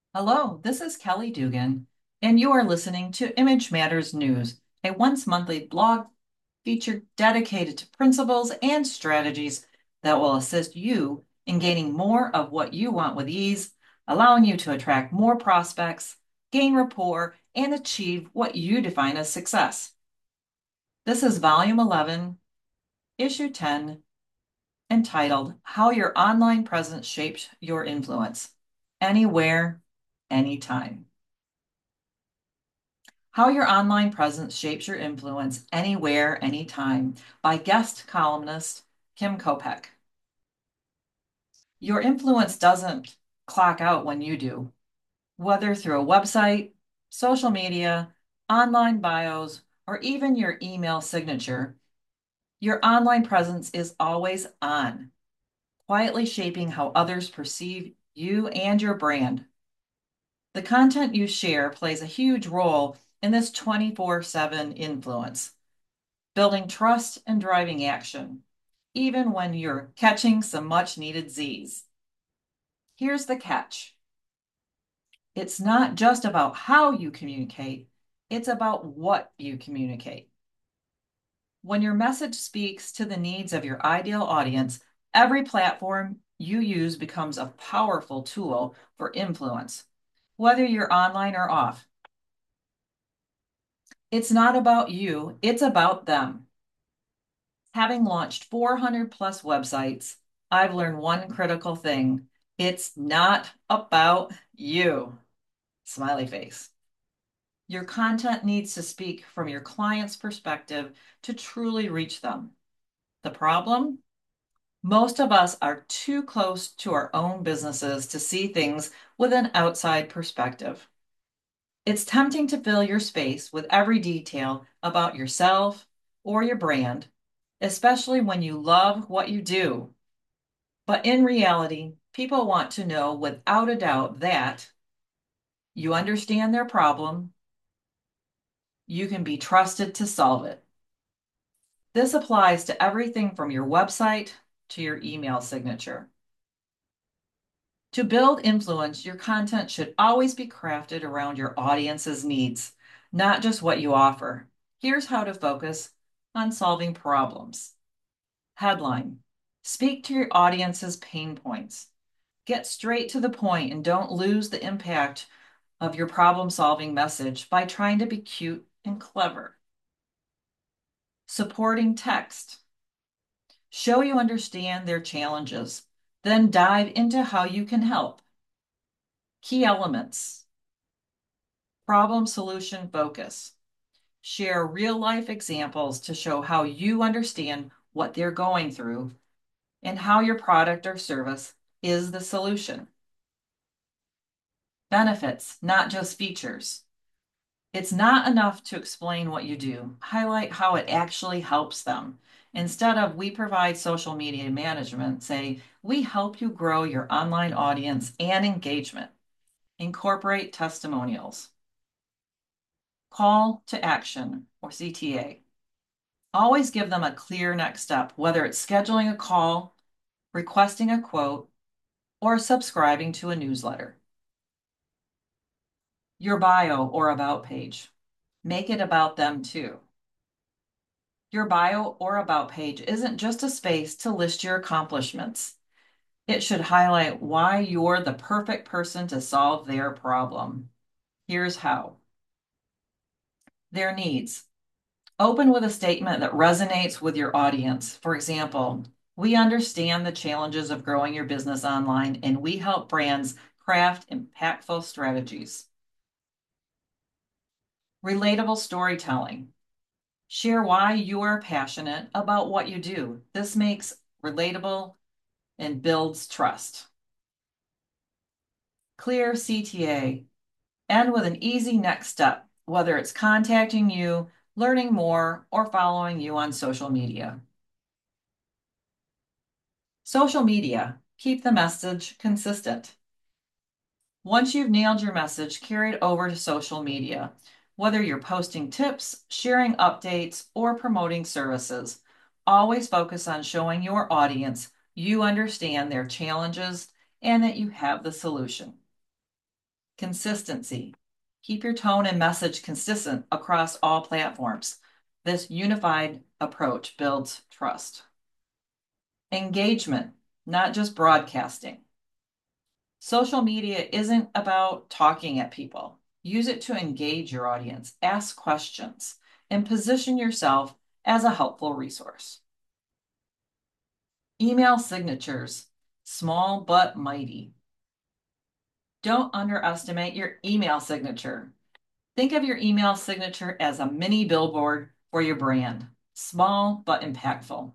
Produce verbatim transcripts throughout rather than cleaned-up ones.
Hello, this is Kelly Dugan, and you are listening to Image Matters News, a once monthly blog feature dedicated to principles and strategies that will assist you in gaining more of what you want with ease, allowing you to attract more prospects, gain rapport, and achieve what you define as success. This is Volume eleven, Issue ten, entitled How Your Online Presence Shapes Your Influence. Anywhere, Anytime. How Your Online Presence Shapes Your Influence Anywhere, Anytime by guest columnist Kim Kopek. Your influence doesn't clock out when you do, whether through a website, social media, online bios, or even your email signature. Your online presence is always on, quietly shaping how others perceive you and your brand. The content you share plays a huge role in this twenty-four seven influence, building trust and driving action, even when you're catching some much needed Z's. Here's the catch: it's not just about how you communicate, it's about what you communicate. When your message speaks to the needs of your ideal audience, every platform you use becomes a powerful tool for influence, whether you're online or off. It's not about you, it's about them. Having launched four hundred plus websites, I've learned one critical thing. It's not about you. Smiley face. Your content needs to speak from your client's perspective to truly reach them. The problem? Most of us are too close to our own businesses to see things with an outside perspective. It's tempting to fill your space with every detail about yourself or your brand, especially when you love what you do. But in reality, people want to know without a doubt that you understand their problem, you can be trusted to solve it. This applies to everything from your website to your email signature. To build influence, your content should always be crafted around your audience's needs, not just what you offer. Here's how to focus on solving problems. Headline: Speak to your audience's pain points. Get straight to the point and don't lose the impact of your problem-solving message by trying to be cute and clever. Supporting text: show you understand their challenges, then dive into how you can help. Key elements: problem solution focus. Share real-life examples to show how you understand what they're going through and how your product or service is the solution. Benefits, not just features. It's not enough to explain what you do. Highlight how it actually helps them. Instead of "we provide social media management," say "we help you grow your online audience and engagement." Incorporate testimonials. Call to action, or C T A. Always give them a clear next step, whether it's scheduling a call, requesting a quote, or subscribing to a newsletter. Your bio or about page. Make it about them too. Your bio or about page isn't just a space to list your accomplishments. It should highlight why you're the perfect person to solve their problem. Here's how. Their needs. Open with a statement that resonates with your audience. For example, "We understand the challenges of growing your business online, and we help brands craft impactful strategies." Relatable storytelling. Share why you are passionate about what you do. This makes relatable and builds trust. Clear C T A. End with an easy next step, whether it's contacting you, learning more, or following you on social media. Social media. Keep the message consistent. Once you've nailed your message, carry it over to social media. Whether you're posting tips, sharing updates, or promoting services, always focus on showing your audience you understand their challenges and that you have the solution. Consistency. Keep your tone and message consistent across all platforms. This unified approach builds trust. Engagement, not just broadcasting. Social media isn't about talking at people. Use it to engage your audience, ask questions, and position yourself as a helpful resource. Email signatures, small but mighty. Don't underestimate your email signature. Think of your email signature as a mini billboard for your brand, small but impactful.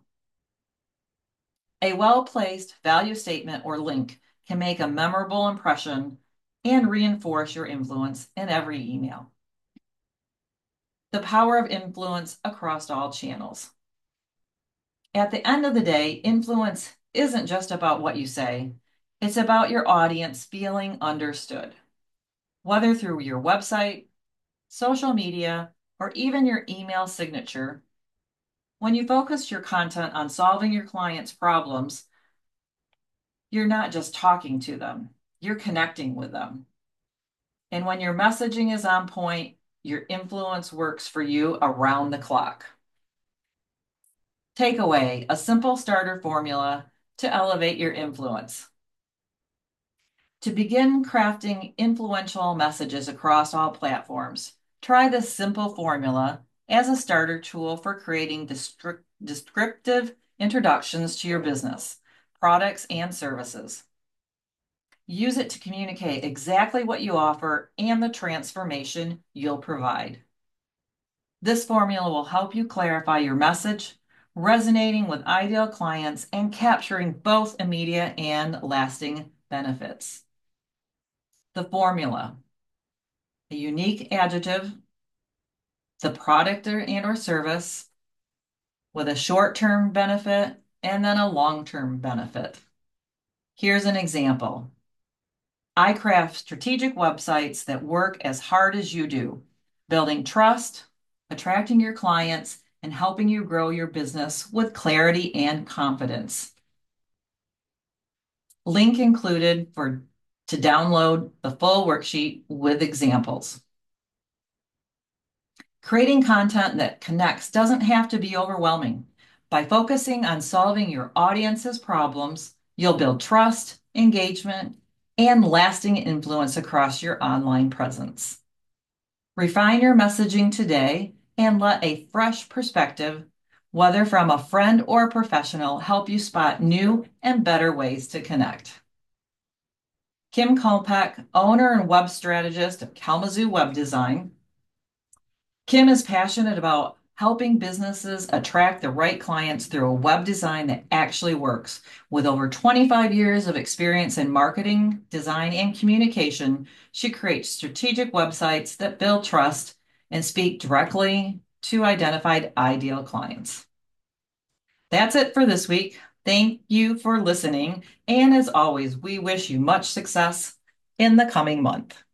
A well-placed value statement or link can make a memorable impression and reinforce your influence in every email. The power of influence across all channels. At the end of the day, influence isn't just about what you say, it's about your audience feeling understood. Whether through your website, social media, or even your email signature, when you focus your content on solving your clients' problems, you're not just talking to them, you're connecting with them. And when your messaging is on point, your influence works for you around the clock. Takeaway, a simple starter formula to elevate your influence. To begin crafting influential messages across all platforms, try this simple formula as a starter tool for creating descriptive introductions to your business, products, and services. Use it to communicate exactly what you offer and the transformation you'll provide. This formula will help you clarify your message, resonating with ideal clients and capturing both immediate and lasting benefits. The formula, a unique adjective, the product or, and or service with a short-term benefit and then a long-term benefit. Here's an example. I craft strategic websites that work as hard as you do, building trust, attracting your clients, and helping you grow your business with clarity and confidence. Link included for to download the full worksheet with examples. Creating content that connects doesn't have to be overwhelming. By focusing on solving your audience's problems, you'll build trust, engagement, and lasting influence across your online presence. Refine your messaging today and let a fresh perspective, whether from a friend or a professional, help you spot new and better ways to connect. Kim Kolpeck, owner and web strategist of Kalamazoo Web Design. Kim is passionate about helping businesses attract the right clients through a web design that actually works. With over twenty-five years of experience in marketing, design, and communication, she creates strategic websites that build trust and speak directly to identified ideal clients. That's it for this week. Thank you for listening. And as always, we wish you much success in the coming month.